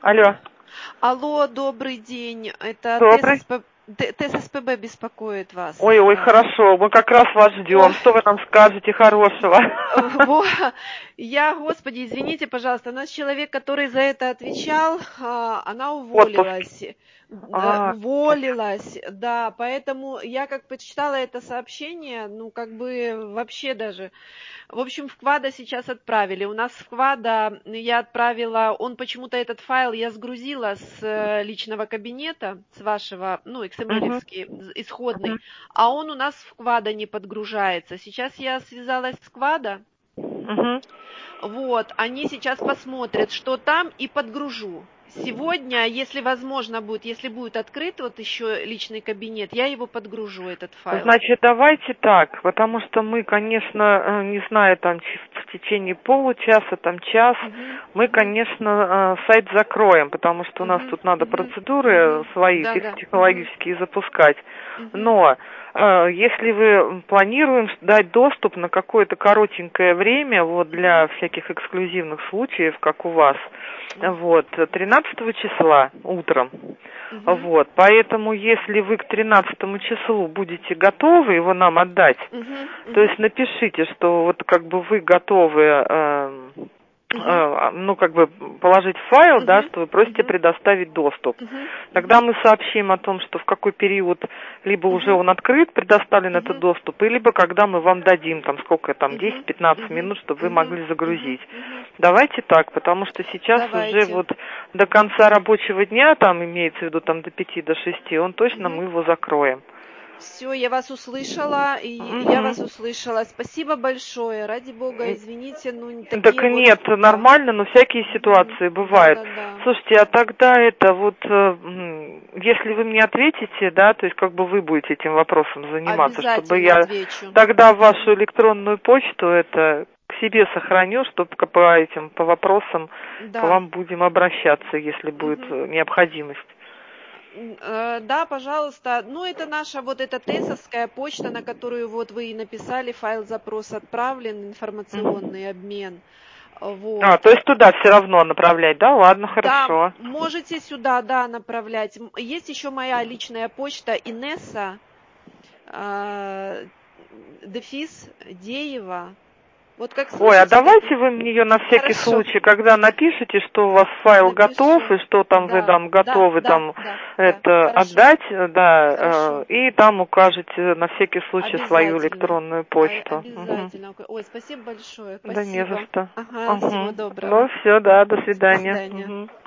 Алло. Алло, добрый день. Это Добрый. ТССПБ беспокоит вас. Ой, хорошо, мы как раз вас ждем. Что вы нам скажете хорошего? Господи, извините, пожалуйста, у нас человек, который за это отвечал, она Отпуск. уволилась. Уволилась, да, поэтому я как почитала это сообщение, вообще даже. В общем, в КВАДА сейчас отправили. У нас в КВАДА я отправила, он почему-то этот файл я сгрузила с личного кабинета, с вашего, XML-евский, исходный, а он у нас в КВАДА не подгружается. Сейчас я связалась с КВАДА, вот, они сейчас посмотрят, что там, и подгружу. Сегодня, если возможно будет, если будет открыт вот еще личный кабинет, я его подгружу, этот файл. Значит, давайте так, потому что мы, конечно, не знаю, там в течение получаса, там час, мы, конечно, сайт закроем, потому что у нас тут надо процедуры свои технологические запускать. Но если вы планируем дать доступ на какое-то коротенькое время, вот для всяких эксклюзивных случаев, как у вас, вот, 13 числа утром, вот, поэтому если вы к 13 числу будете готовы его нам отдать, то есть напишите, что вот как бы вы готовы, положить файл, да, что вы просите предоставить доступ. Тогда мы сообщим о том, что в какой период либо уже он открыт, предоставлен этот доступ, и либо когда мы вам дадим, там, сколько там, 10-15 минут, чтобы вы могли загрузить. Давайте так, потому что сейчас уже вот до конца рабочего дня, там, имеется в виду, там, до 5, до 6, он точно, мы его закроем. Все, я вас услышала, я вас услышала. Спасибо большое. Ради бога, извините, такие так нет, вот, нормально, но всякие ситуации бывают. Слушайте, а тогда это вот, если вы мне ответите, да, то есть как бы вы будете этим вопросом заниматься, чтобы я отвечу. тогда вашу электронную почту это к себе сохраню, чтобы по вопросам к вам будем обращаться, если будет необходимость. Да, пожалуйста. Это наша вот эта ТЭСовская почта, на которую вот вы и написали, файл-запрос отправлен, информационный обмен. Вот. То есть туда все равно направлять, да? Ладно, хорошо. Да, можете сюда, направлять. Есть еще моя личная почта Инесса, дефис Деева. Вот как слышите, Ой, а давайте вы мне ее на всякий случай, когда напишите, что у вас файл готов, и что там вы там готовы отдать, и там укажете на всякий случай свою электронную почту. Обязательно. Ой, спасибо большое. Спасибо. Да не за что. Всего доброго. Ну все, до свидания. До свидания.